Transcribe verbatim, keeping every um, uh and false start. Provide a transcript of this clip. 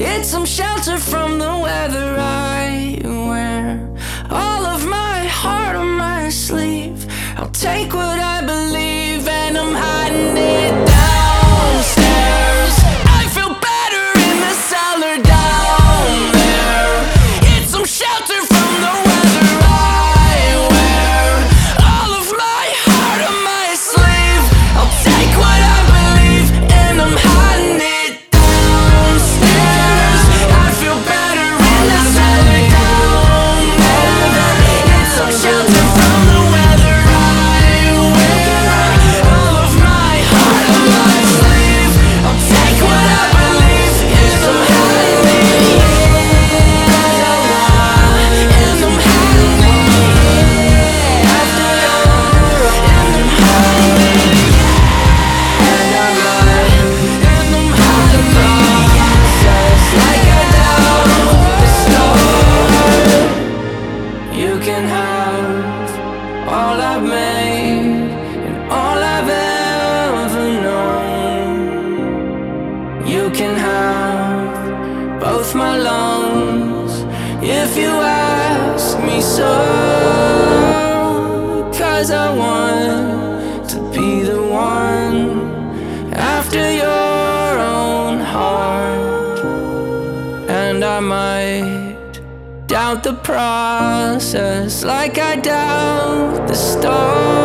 It's some shelter from the weather I wear. All of my heart on my sleeve. I'll take what I believe and I'm hiding it downstairs. I feel better in the cellar down there. It's some shelter from the weather I wear. All of my heart on my sleeve. I'll take what I believe and I'm hiding it downstairs. I feel better in the cellar down there. It's some shelter from the weather I wear. All of my heart on my sleeve. I'll take what I believe and I'm hiding it. And I'm hiding it. After all, and I'm hiding it. And I'm hiding it. And I'm hiding it. Just like I doubt the stars. You can have all I've made and all I've ever known. You can have both my lungs if you ask me so. 'Cause I want to be the one after your own heart. And I might doubt the process like I doubt the stars.